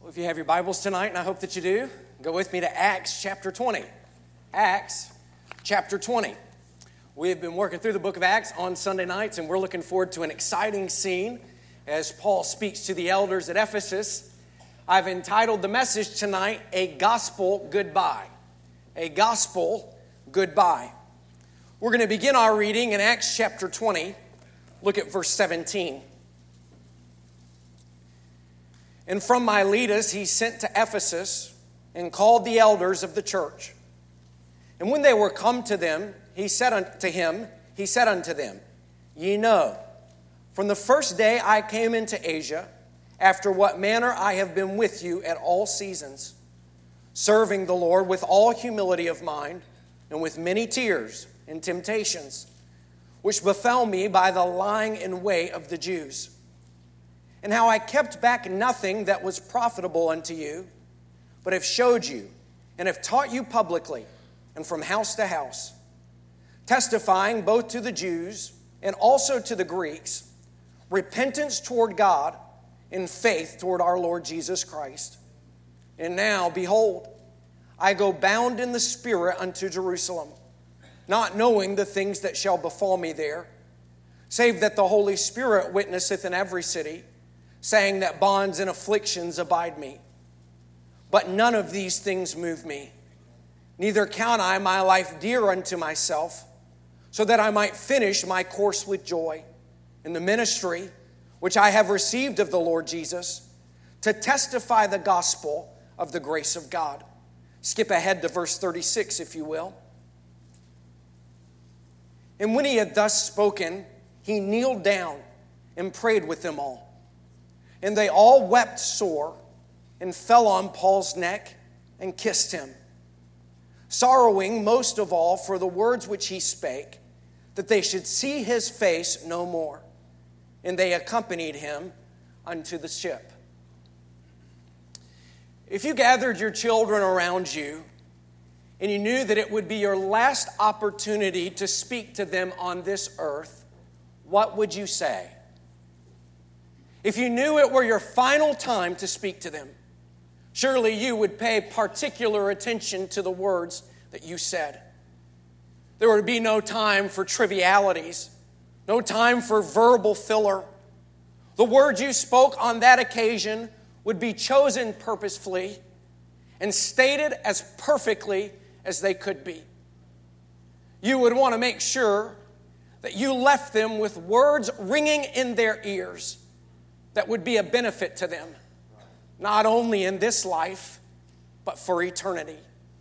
Well, if you have your Bibles tonight, and I hope that you do, go with me to Acts chapter 20. Acts chapter 20. We have been working through the book of Acts on Sunday nights, and we're looking forward to an exciting scene as Paul speaks to the elders at Ephesus. I've entitled the message tonight, A Gospel Goodbye. A Gospel Goodbye. We're going to begin our reading in Acts chapter 20. Look at verse 17. And from Miletus he sent to Ephesus and called the elders of the church. And when they were come to them, he said unto them, Ye know, from the first day I came into Asia, after what manner I have been with you at all seasons, serving the Lord with all humility of mind and with many tears and temptations, which befell me by the lying in wait of the Jews. And how I kept back nothing that was profitable unto you, but have showed you and have taught you publicly and from house to house, testifying both to the Jews and also to the Greeks, repentance toward God and faith toward our Lord Jesus Christ. And now, behold, I go bound in the Spirit unto Jerusalem, not knowing the things that shall befall me there, save that the Holy Spirit witnesseth in every city, saying that bonds and afflictions abide me. But none of these things move me. Neither count I my life dear unto myself, so that I might finish my course with joy in the ministry which I have received of the Lord Jesus, to testify the gospel of the grace of God. Skip ahead to verse 36, if you will. And when he had thus spoken, he kneeled down and prayed with them all. And they all wept sore and fell on Paul's neck and kissed him, sorrowing most of all for the words which he spake, that they should see his face no more. And they accompanied him unto the ship. If you gathered your children around you and you knew that it would be your last opportunity to speak to them on this earth, what would you say? If you knew it were your final time to speak to them, surely you would pay particular attention to the words that you said. There would be no time for trivialities, no time for verbal filler. The words you spoke on that occasion would be chosen purposefully and stated as perfectly as they could be. You would want to make sure that you left them with words ringing in their ears that would be a benefit to them, not only in this life, but for eternity.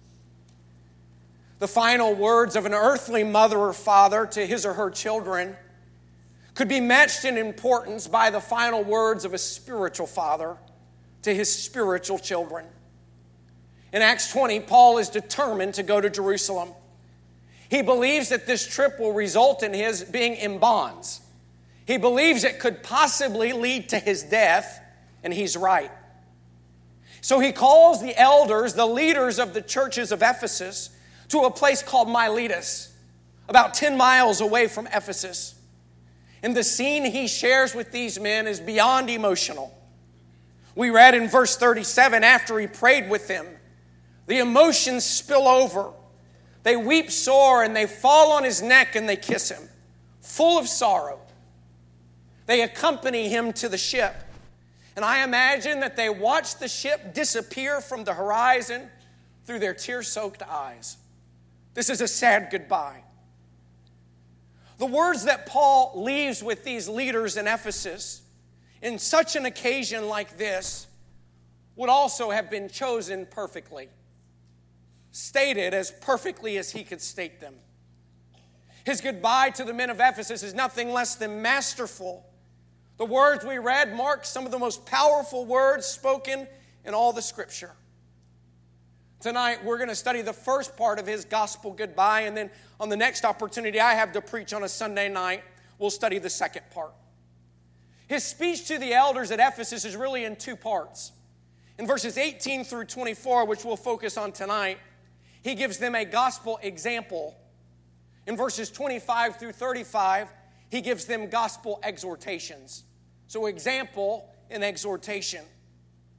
The final words of an earthly mother or father to his or her children could be matched in importance by the final words of a spiritual father to his spiritual children. In Acts 20, Paul is determined to go to Jerusalem. He believes that this trip will result in his being in bonds. He believes it could possibly lead to his death, and he's right. So he calls the elders, the leaders of the churches of Ephesus, to a place called Miletus, about 10 miles away from Ephesus. And the scene he shares with these men is beyond emotional. We read in verse 37, after he prayed with them, the emotions spill over. They weep sore and they fall on his neck and they kiss him, full of sorrow. They accompany him to the ship. And I imagine that they watch the ship disappear from the horizon through their tear-soaked eyes. This is a sad goodbye. The words that Paul leaves with these leaders in Ephesus in such an occasion like this would also have been chosen perfectly, stated as perfectly as he could state them. His goodbye to the men of Ephesus is nothing less than masterful. The words we read mark some of the most powerful words spoken in all the Scripture. Tonight, we're going to study the first part of his gospel goodbye, and then on the next opportunity I have to preach on a Sunday night, we'll study the second part. His speech to the elders at Ephesus is really in two parts. In verses 18 through 24, which we'll focus on tonight, he gives them a gospel example. In verses 25 through 35, he gives them gospel exhortations. So example and exhortation.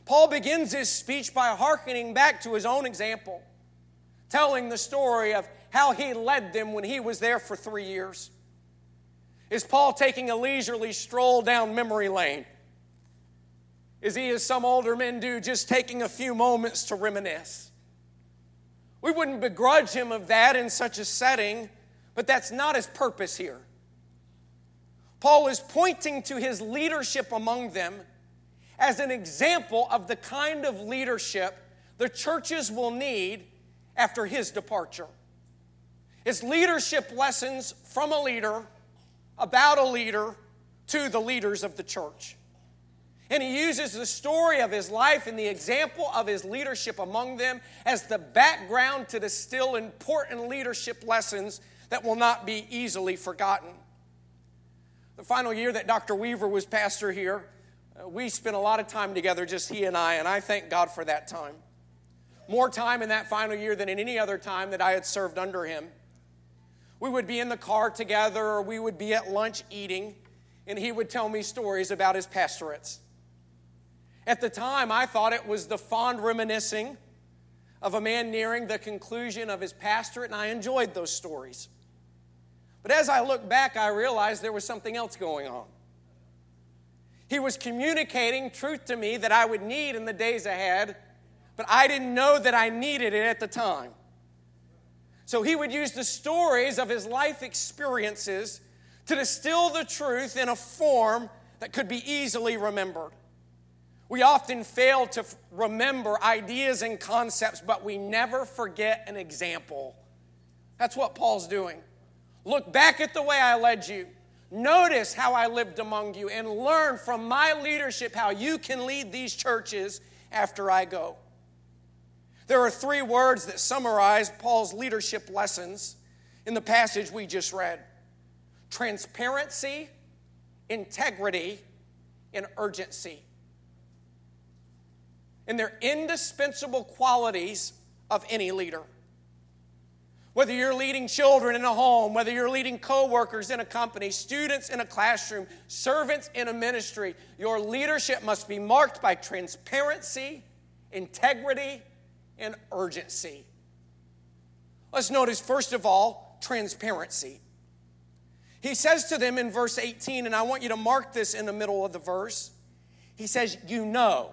Paul begins his speech by hearkening back to his own example, telling the story of how he led them when he was there for 3 years. Is Paul taking a leisurely stroll down memory lane? Is he, as some older men do, just taking a few moments to reminisce? We wouldn't begrudge him of that in such a setting, but that's not his purpose here. Paul is pointing to his leadership among them as an example of the kind of leadership the churches will need after his departure. It's leadership lessons from a leader, about a leader, to the leaders of the church. And he uses the story of his life and the example of his leadership among them as the background to the still important leadership lessons that will not be easily forgotten. The final year that Dr. Weaver was pastor here, we spent a lot of time together, just he and I thank God for that time. More time in that final year than in any other time that I had served under him. We would be in the car together, or we would be at lunch eating, and he would tell me stories about his pastorates. At the time, I thought it was the fond reminiscing of a man nearing the conclusion of his pastorate, and I enjoyed those stories. But as I look back, I realized there was something else going on. He was communicating truth to me that I would need in the days ahead, but I didn't know that I needed it at the time. So he would use the stories of his life experiences to distill the truth in a form that could be easily remembered. We often fail to remember ideas and concepts, but we never forget an example. That's what Paul's doing. Look back at the way I led you. Notice how I lived among you, and learn from my leadership how you can lead these churches after I go. There are 3 words that summarize Paul's leadership lessons in the passage we just read: transparency, integrity, and urgency. And they're indispensable qualities of any leader. Whether you're leading children in a home, whether you're leading co-workers in a company, students in a classroom, servants in a ministry, your leadership must be marked by transparency, integrity, and urgency. Let's notice, first of all, transparency. He says to them in verse 18, and I want you to mark this in the middle of the verse. He says, ye know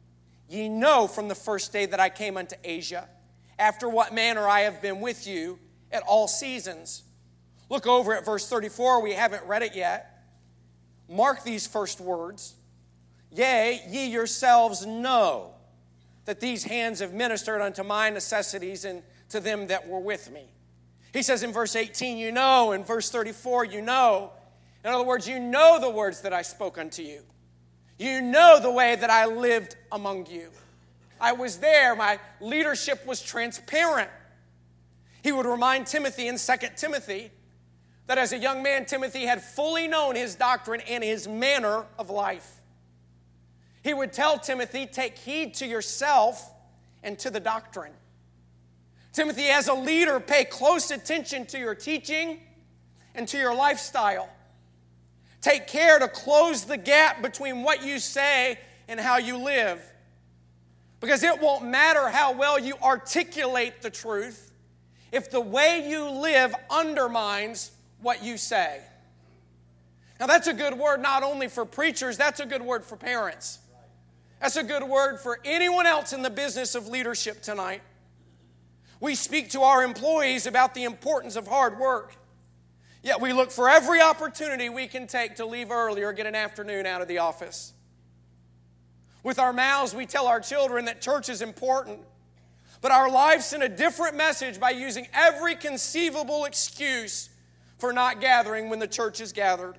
from the first day that I came unto Asia, after what manner I have been with you at all seasons. Look over at verse 34. We haven't read it yet. Mark these first words. Yea, ye yourselves know that these hands have ministered unto my necessities and to them that were with me. He says in verse 18, you know. In verse 34, you know. In other words, you know the words that I spoke unto you. You know the way that I lived among you. I was there. My leadership was transparent. He would remind Timothy in 2 Timothy that as a young man, Timothy had fully known his doctrine and his manner of life. He would tell Timothy, take heed to yourself and to the doctrine. Timothy, as a leader, pay close attention to your teaching and to your lifestyle. Take care to close the gap between what you say and how you live. Because it won't matter how well you articulate the truth if the way you live undermines what you say. Now that's a good word not only for preachers, that's a good word for parents. That's a good word for anyone else in the business of leadership tonight. We speak to our employees about the importance of hard work. Yet we look for every opportunity we can take to leave early or get an afternoon out of the office. With our mouths, we tell our children that church is important, but our lives send a different message by using every conceivable excuse for not gathering when the church is gathered.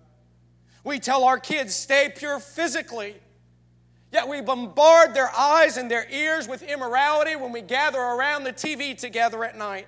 We tell our kids, stay pure physically, yet we bombard their eyes and their ears with immorality when we gather around the TV together at night.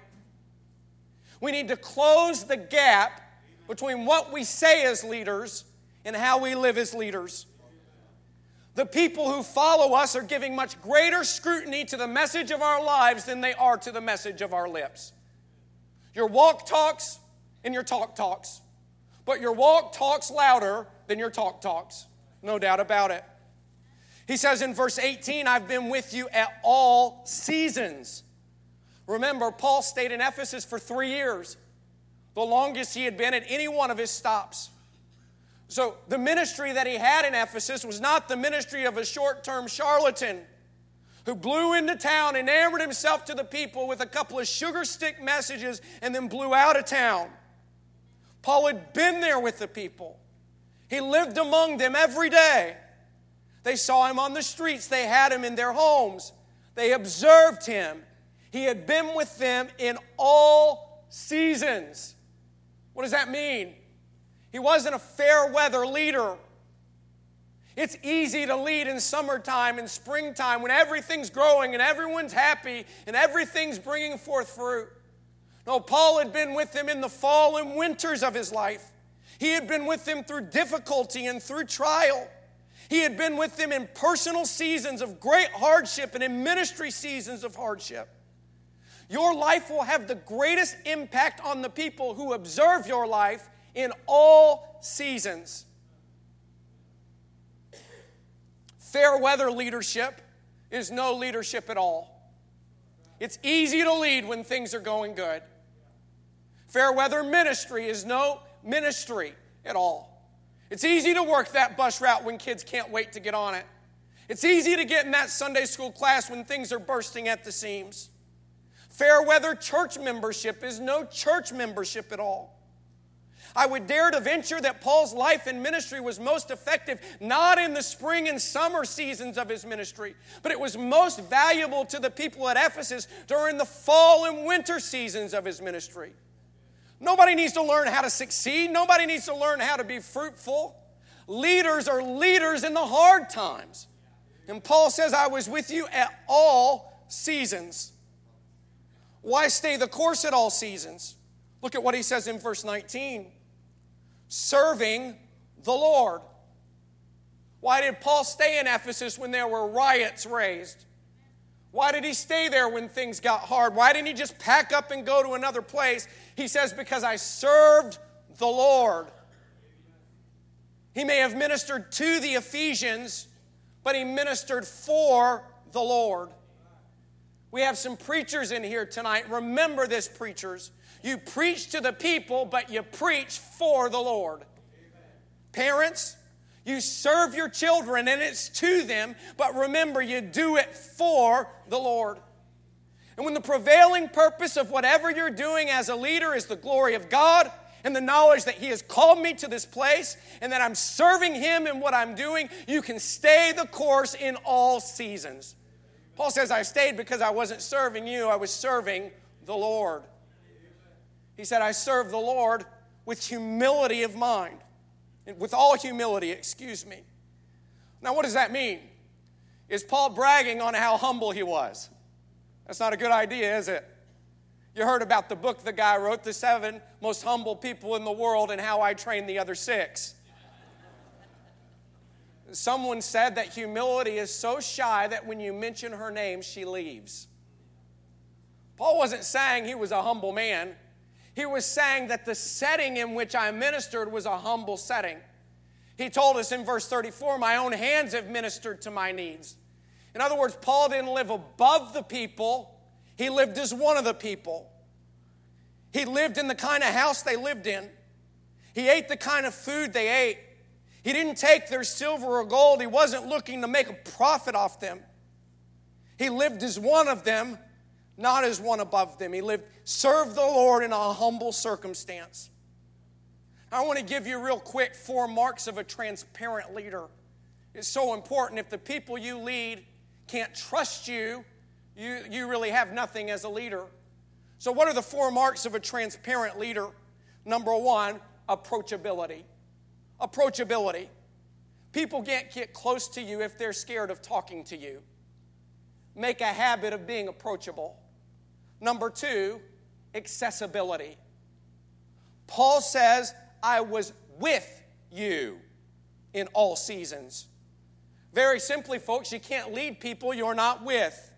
We need to close the gap between what we say as leaders and how we live as leaders. The people who follow us are giving much greater scrutiny to the message of our lives than they are to the message of our lips. Your walk talks and your talk talks, but your walk talks louder than your talk talks. No doubt about it. He says in verse 18, I've been with you at all seasons. Remember, Paul stayed in Ephesus for 3 years, the longest he had been at any one of his stops. So the ministry that he had in Ephesus was not the ministry of a short-term charlatan who blew into town, enamored himself to the people with a couple of sugar stick messages, and then blew out of town. Paul had been there with the people. He lived among them every day. They saw him on the streets. They had him in their homes. They observed him. He had been with them in all seasons. What does that mean? He wasn't a fair weather leader. It's easy to lead in summertime and springtime when everything's growing and everyone's happy and everything's bringing forth fruit. No, Paul had been with them in the fall and winters of his life. He had been with them through difficulty and through trial. He had been with them in personal seasons of great hardship and in ministry seasons of hardship. Your life will have the greatest impact on the people who observe your life in all seasons. Fair weather leadership is no leadership at all. It's easy to lead when things are going good. Fair weather ministry is no ministry at all. It's easy to work that bus route when kids can't wait to get on it. It's easy to get in that Sunday school class when things are bursting at the seams. Fair weather church membership is no church membership at all. I would dare to venture that Paul's life and ministry was most effective not in the spring and summer seasons of his ministry, but it was most valuable to the people at Ephesus during the fall and winter seasons of his ministry. Nobody needs to learn how to succeed. Nobody needs to learn how to be fruitful. Leaders are leaders in the hard times. And Paul says, I was with you at all seasons. Why stay the course at all seasons? Look at what he says in verse 19. Serving the Lord. Why did Paul stay in Ephesus when there were riots raised? Why did he stay there when things got hard? Why didn't he just pack up and go to another place? He says, because I served the Lord. He may have ministered to the Ephesians, but he ministered for the Lord. We have some preachers in here tonight. Remember this, preachers. You preach to the people, but you preach for the Lord. Amen. Parents, you serve your children, and it's to them, but remember, you do it for the Lord. And when the prevailing purpose of whatever you're doing as a leader is the glory of God and the knowledge that He has called me to this place and that I'm serving Him in what I'm doing, you can stay the course in all seasons. Paul says, I stayed because I wasn't serving you, I was serving the Lord. He said, I serve the Lord with humility of mind. With all humility, Now, what does that mean? Is Paul bragging on how humble he was? That's not a good idea, is it? You heard about the book the guy wrote, The 7 Most Humble People in the World, and how I trained the other 6. Someone said that humility is so shy that when you mention her name, she leaves. Paul wasn't saying he was a humble man. He was saying that the setting in which I ministered was a humble setting. He told us in verse 34, my own hands have ministered to my needs. In other words, Paul didn't live above the people. He lived as one of the people. He lived in the kind of house they lived in. He ate the kind of food they ate. He didn't take their silver or gold. He wasn't looking to make a profit off them. He lived as one of them, not as one above them. He served the Lord in a humble circumstance. I want to give you real quick 4 marks of a transparent leader. It's so important. If the people you lead can't trust you, you really have nothing as a leader. So what are the 4 marks of a transparent leader? Number 1, approachability. Approachability. People can't get close to you if they're scared of talking to you. Make a habit of being approachable. Number 2, accessibility. Paul says, I was with you in all seasons. Very simply, folks, you can't lead people you're not with.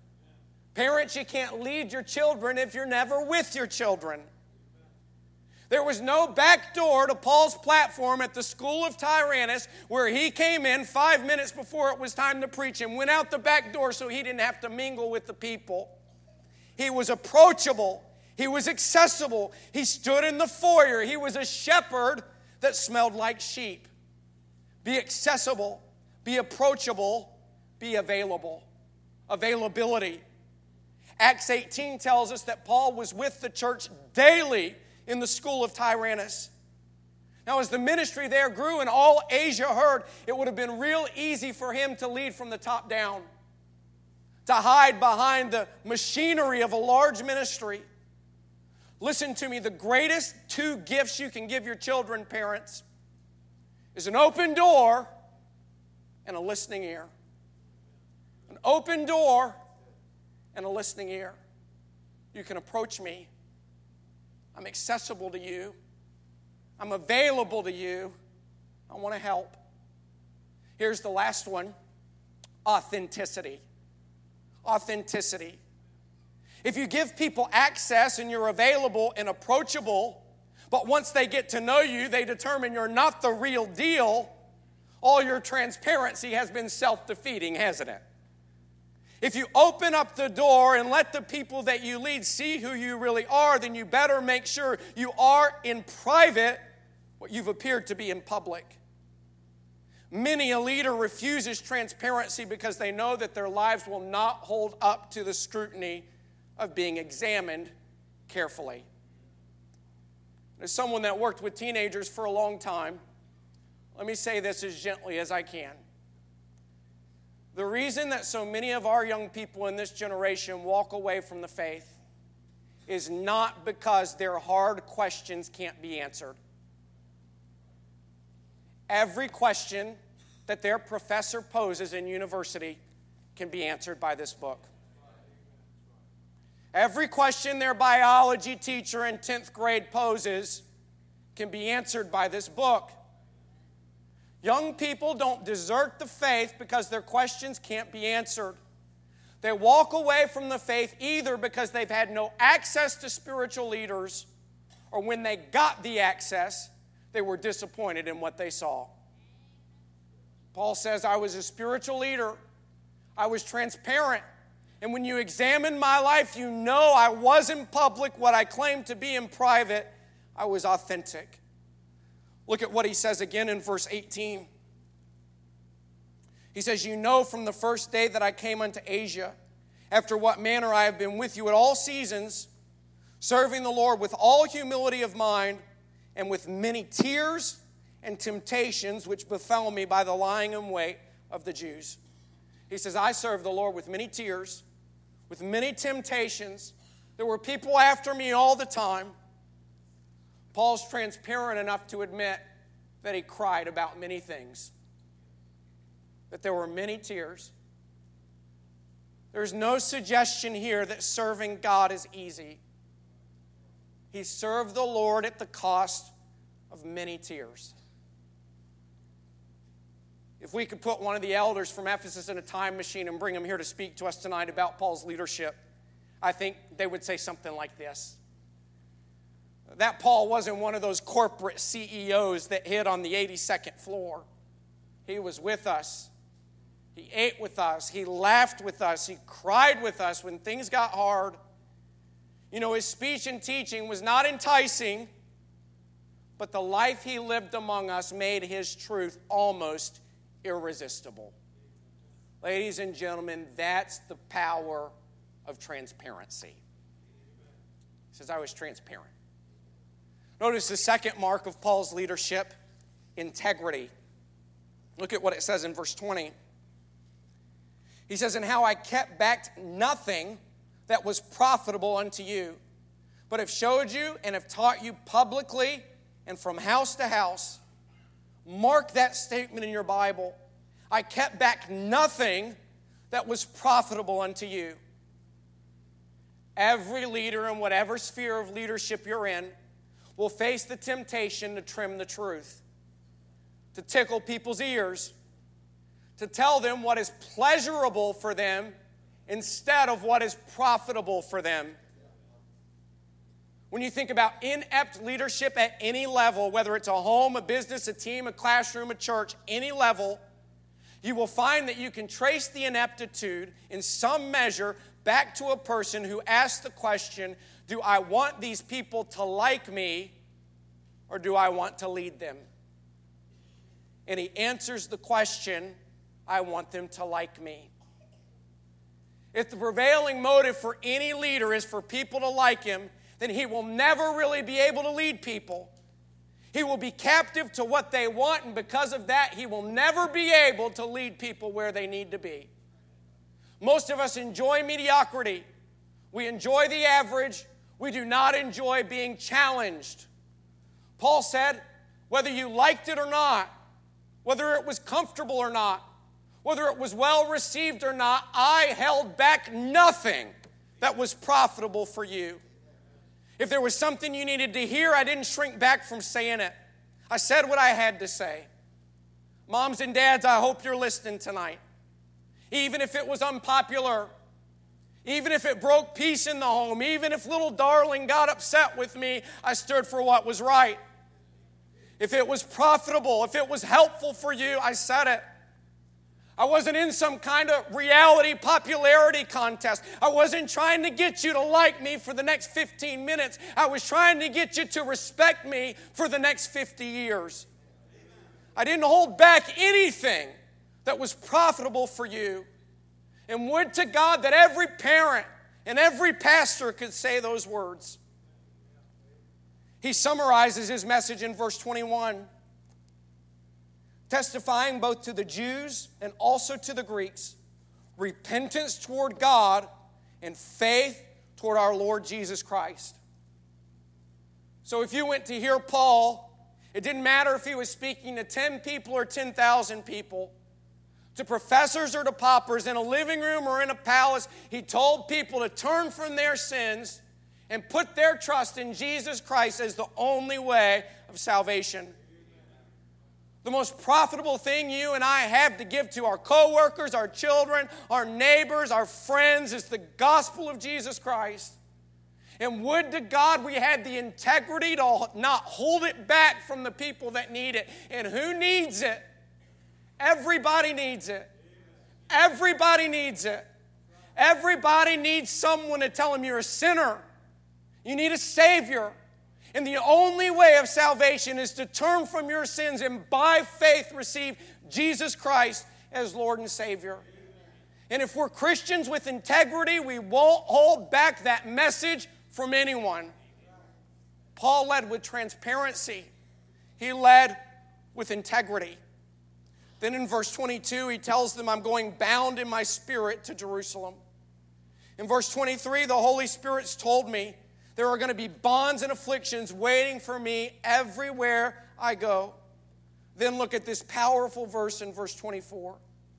Parents, you can't lead your children if you're never with your children. There was no back door to Paul's platform at the school of Tyrannus where he came in 5 minutes before it was time to preach and went out the back door so he didn't have to mingle with the people. He was approachable. He was accessible. He stood in the foyer. He was a shepherd that smelled like sheep. Be accessible. Be approachable. Be available. Availability. Acts 18 tells us that Paul was with the church daily in the school of Tyrannus. Now, as the ministry there grew and all Asia heard, it would have been real easy for him to lead from the top down, to hide behind the machinery of a large ministry. Listen to me, the greatest two gifts you can give your children, parents, is an open door and a listening ear. An open door and a listening ear. You can approach me. I'm accessible to you. I'm available to you. I want to help. Here's the last one. Authenticity. Authenticity. If you give people access and you're available and approachable, but once they get to know you, they determine you're not the real deal, all your transparency has been self-defeating, hasn't it? If you open up the door and let the people that you lead see who you really are, then you better make sure you are in private what you've appeared to be in public. Many a leader refuses transparency because they know that their lives will not hold up to the scrutiny of being examined carefully. As someone that worked with teenagers for a long time, let me say this as gently as I can. The reason that so many of our young people in this generation walk away from the faith is not because their hard questions can't be answered. Every question that their professor poses in university can be answered by this book. Every question their biology teacher in 10th grade poses can be answered by this book. Young people don't desert the faith because their questions can't be answered. They walk away from the faith either because they've had no access to spiritual leaders, or when they got the access, they were disappointed in what they saw. Paul says, I was a spiritual leader. I was transparent. And when you examine my life, you know I was in public what I claimed to be in private. I was authentic. Look at what he says again in verse 18. He says, you know from the first day that I came unto Asia, after what manner I have been with you at all seasons, serving the Lord with all humility of mind and with many tears and temptations which befell me by the lying in wait of the Jews. He says, I served the Lord with many tears, with many temptations. There were people after me all the time. Paul's transparent enough to admit that he cried about many things, that there were many tears. There's no suggestion here that serving God is easy. He served the Lord at the cost of many tears. If we could put one of the elders from Ephesus in a time machine and bring him here to speak to us tonight about Paul's leadership, I think they would say something like this. That Paul wasn't one of those corporate CEOs that hid on the 82nd floor. He was with us. He ate with us. He laughed with us. He cried with us when things got hard. You know, his speech and teaching was not enticing, but the life he lived among us made his truth almost irresistible. Ladies and gentlemen, that's the power of transparency. He says, I was transparent. Notice the second mark of Paul's leadership, integrity. Look at what it says in verse 20. He says, and how I kept back nothing that was profitable unto you, but have showed you and have taught you publicly and from house to house. Mark that statement in your Bible. I kept back nothing that was profitable unto you. Every leader in whatever sphere of leadership you're in will face the temptation to trim the truth, to tickle people's ears, to tell them what is pleasurable for them instead of what is profitable for them. When you think about inept leadership at any level, whether it's a home, a business, a team, a classroom, a church, any level, you will find that you can trace the ineptitude in some measure back to a person who asked the question, do I want these people to like me or do I want to lead them? And he answers the question, I want them to like me. If the prevailing motive for any leader is for people to like him, then he will never really be able to lead people. He will be captive to what they want, and because of that, he will never be able to lead people where they need to be. Most of us enjoy mediocrity. We enjoy the average. We do not enjoy being challenged. Paul said, whether you liked it or not, whether it was comfortable or not, whether it was well received or not, I held back nothing that was profitable for you. If there was something you needed to hear, I didn't shrink back from saying it. I said what I had to say. Moms and dads, I hope you're listening tonight. Even if it was unpopular, even if it broke peace in the home, even if little darling got upset with me, I stood for what was right. If it was profitable, if it was helpful for you, I said it. I wasn't in some kind of reality popularity contest. I wasn't trying to get you to like me for the next 15 minutes. I was trying to get you to respect me for the next 50 years. I didn't hold back anything that was profitable for you. And would to God that every parent and every pastor could say those words. He summarizes his message in verse 21. Testifying both to the Jews and also to the Greeks, repentance toward God and faith toward our Lord Jesus Christ. So if you went to hear Paul, it didn't matter if he was speaking to 10 people or 10,000 people, to professors or to paupers in a living room or in a palace, he told people to turn from their sins and put their trust in Jesus Christ as the only way of salvation. The most profitable thing you and I have to give to our coworkers, our children, our neighbors, our friends is the gospel of Jesus Christ. And would to God we had the integrity to not hold it back from the people that need it. And who needs it? Everybody needs it. Everybody needs it. Everybody needs someone to tell them you're a sinner. You need a Savior. And the only way of salvation is to turn from your sins and by faith receive Jesus Christ as Lord and Savior. And if we're Christians with integrity, we won't hold back that message from anyone. Paul led with transparency. He led with integrity. Then in verse 22, he tells them, I'm going bound in my spirit to Jerusalem. In verse 23, the Holy Spirit's told me, there are going to be bonds and afflictions waiting for me everywhere I go. Then look at this powerful verse in verse 24.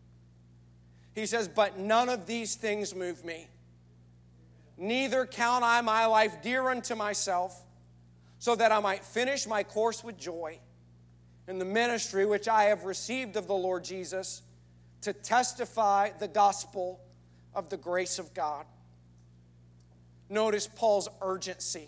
He says, but none of these things move me. Neither count I my life dear unto myself, so that I might finish my course with joy in the ministry which I have received of the Lord Jesus, to testify the gospel of the grace of God. Notice Paul's urgency.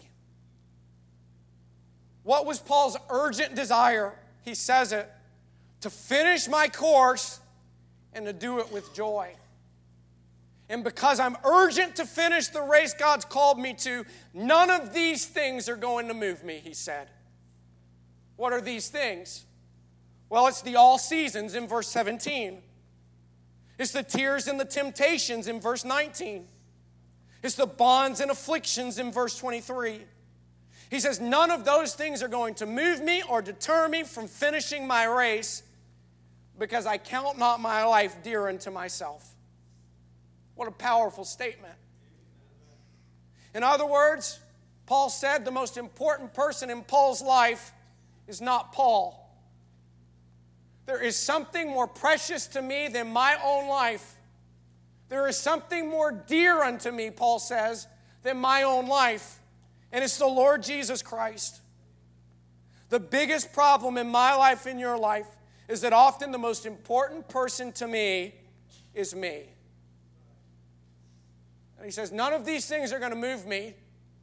What was Paul's urgent desire? He says it, to finish my course and to do it with joy. And because I'm urgent to finish the race God's called me to, none of these things are going to move me, he said. What are these things? Well, it's the all seasons in verse 17. It's the tears and the temptations in verse 19. It's the bonds and afflictions in verse 23. He says, none of those things are going to move me or deter me from finishing my race because I count not my life dear unto myself. What a powerful statement. In other words, Paul said the most important person in Paul's life is not Paul. There is something more precious to me than my own life. There is something more dear unto me, Paul says, than my own life. And it's the Lord Jesus Christ. The biggest problem in my life and your life is that often the most important person to me is me. And he says, none of these things are going to move me.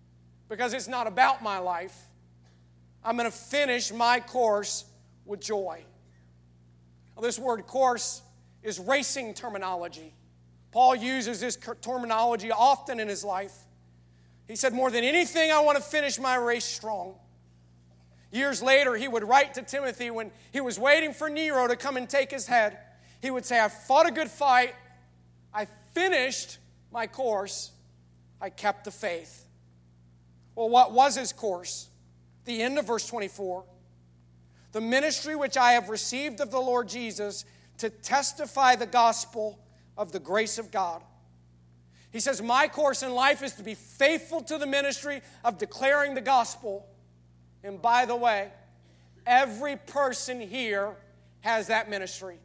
because it's not about my life. I'm going to finish my course with joy. Now, this word course is racing terminology. Paul uses this terminology often in his life. He said, more than anything, I want to finish my race strong. Years later, he would write to Timothy when he was waiting for Nero to come and take his head. He would say, I fought a good fight. I finished my course. I kept the faith. Well, what was his course? The end of verse 24. The ministry which I have received of the Lord Jesus to testify the gospel of the grace of God. He says, my course in life is to be faithful to the ministry of declaring the gospel. And by the way, every person here has that ministry.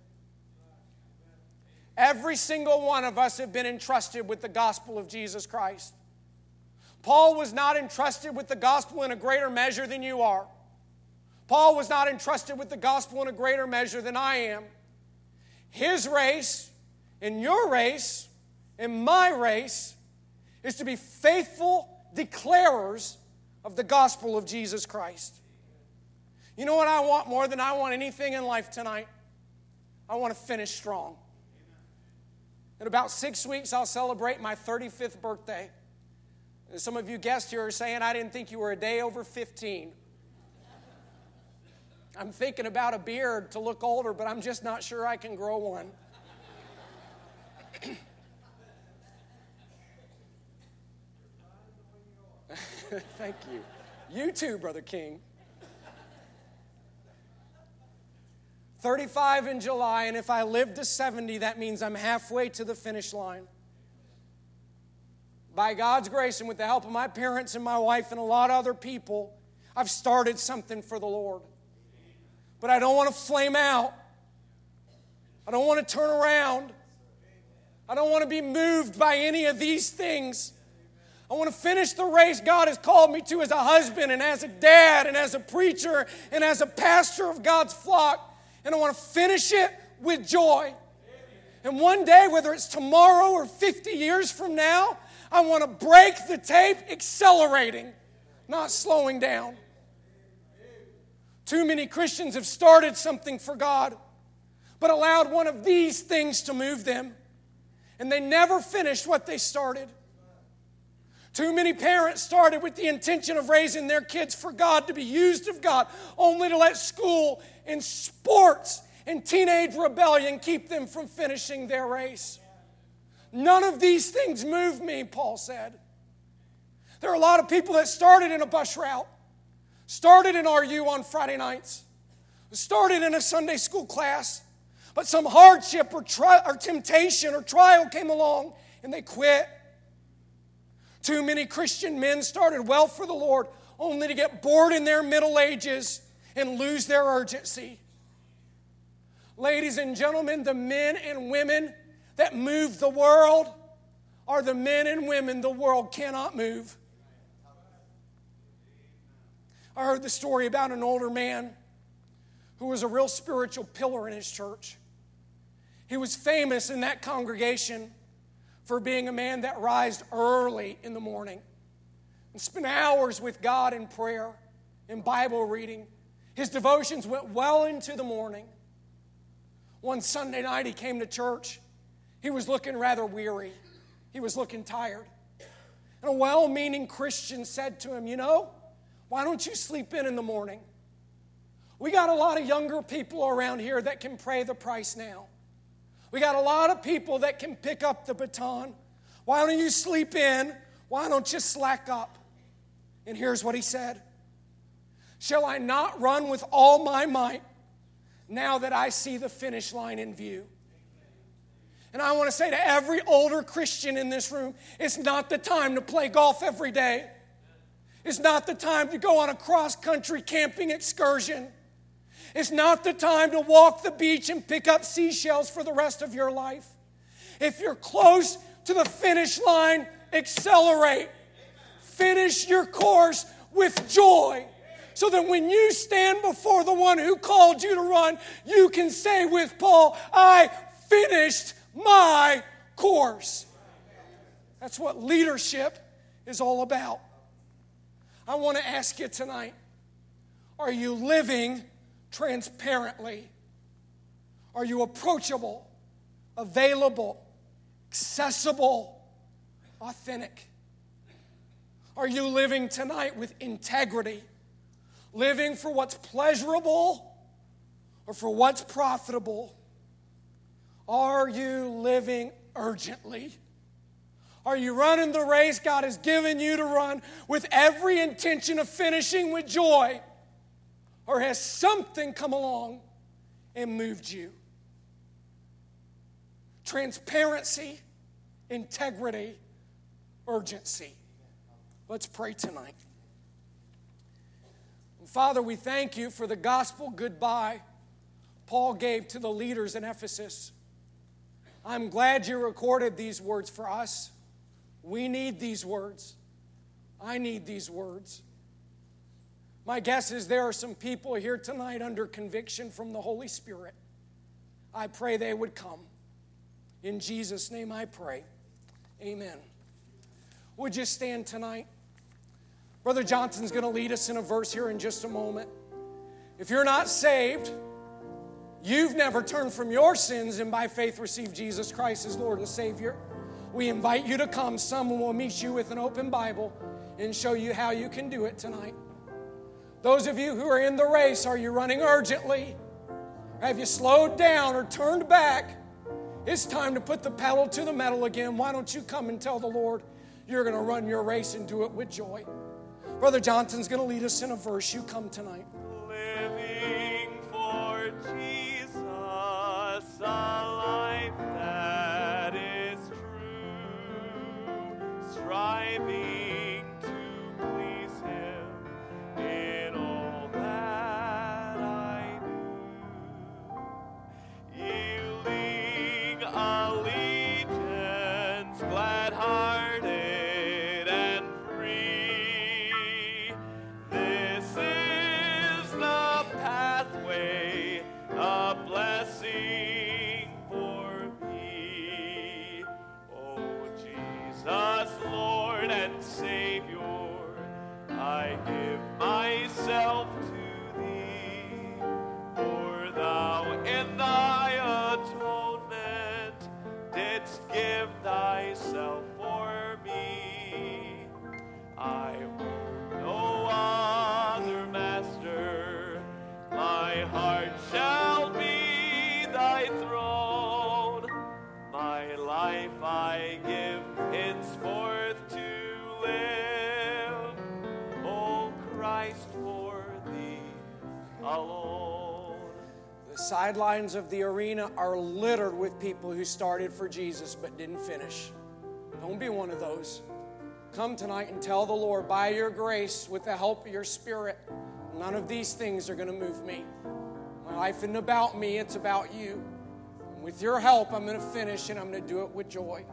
Every single one of us have been entrusted with the gospel of Jesus Christ. Paul was not entrusted with the gospel in a greater measure than you are. Paul was not entrusted with the gospel in a greater measure than I am. His race, and your race, and my race, is to be faithful declarers of the gospel of Jesus Christ. You know what I want more than I want anything in life tonight? I want to finish strong. In about 6 weeks, I'll celebrate my 35th birthday. And some of you guests here are saying, I didn't think you were a day over 15. I'm thinking about a beard to look older, but I'm just not sure I can grow one. Thank you. You too, Brother King. 35 in July, and if I live to 70, that means I'm halfway to the finish line. By God's grace and with the help of my parents and my wife and a lot of other people, I've started something for the Lord. But I don't want to flame out. I don't want to turn around. I don't want to be moved by any of these things. I want to finish the race God has called me to as a husband and as a dad and as a preacher and as a pastor of God's flock. And I want to finish it with joy. And one day, whether it's tomorrow or 50 years from now, I want to break the tape accelerating, not slowing down. Too many Christians have started something for God, but allowed one of these things to move them. And they never finished what they started. Too many parents started with the intention of raising their kids for God, to be used of God, only to let school and sports and teenage rebellion keep them from finishing their race. None of these things move me, Paul said. There are a lot of people that started in a bus route, started in RU on Friday nights, started in a Sunday school class, but some hardship or temptation or trial came along and they quit. Too many Christian men started well for the Lord only to get bored in their middle ages and lose their urgency. Ladies and gentlemen, the men and women that move the world are the men and women the world cannot move. I heard the story about an older man who was a real spiritual pillar in his church. He was famous in that congregation for being a man that rised early in the morning and spent hours with God in prayer and Bible reading. His devotions went well into the morning. One Sunday night he came to church. He was looking rather weary. He was looking tired. And a well-meaning Christian said to him, you know, why don't you sleep in the morning? We got a lot of younger people around here that can pay the price now. We got a lot of people that can pick up the baton. Why don't you sleep in? Why don't you slack up? And here's what he said. Shall I not run with all my might now that I see the finish line in view? And I want to say to every older Christian in this room, it's not the time to play golf every day. It's not the time to go on a cross-country camping excursion. It's not the time to walk the beach and pick up seashells for the rest of your life. If you're close to the finish line, accelerate. Finish your course with joy, so that when you stand before the one who called you to run, you can say with Paul, I finished my course. That's what leadership is all about. I want to ask you tonight, are you living transparently? Are you approachable, available, accessible, authentic? Are you living tonight with integrity? Living for what's pleasurable or for what's profitable? Are you living urgently? Are you running the race God has given you to run with every intention of finishing with joy? Or has something come along and moved you? Transparency, integrity, urgency. Let's pray tonight. Father, we thank you for the gospel goodbye Paul gave to the leaders in Ephesus. I'm glad you recorded these words for us. We need these words. I need these words. My guess is there are some people here tonight under conviction from the Holy Spirit. I pray they would come. In Jesus' name I pray. Amen. Would you stand tonight? Brother Johnson's going to lead us in a verse here in just a moment. If you're not saved, you've never turned from your sins and by faith received Jesus Christ as Lord and Savior, we invite you to come. Someone will meet you with an open Bible and show you how you can do it tonight. Those of you who are in the race, are you running urgently? Have you slowed down or turned back? It's time to put the pedal to the metal again. Why don't you come and tell the Lord you're going to run your race and do it with joy? Brother Johnson's going to lead us in a verse. You come tonight. Living for Jesus, a life that is true, striving to please Him in all that I do, yielding allegiance, glad-hearted and free. This is the pathway, a blessing for me. Oh, Jesus, Lord and Savior, I give myself to Thee, for Thou in Thy atonement didst give Thyself for me. I will no other master, my heart shall be Thy throne. My life I give henceforth to live, O Christ, for Thee alone. The sidelines of the arena are littered with people who started for Jesus but didn't finish. Don't be one of those. Come tonight and tell the Lord, by your grace, with the help of your Spirit, none of these things are going to move me. My life isn't about me, it's about you. And with your help, I'm going to finish and I'm going to do it with joy.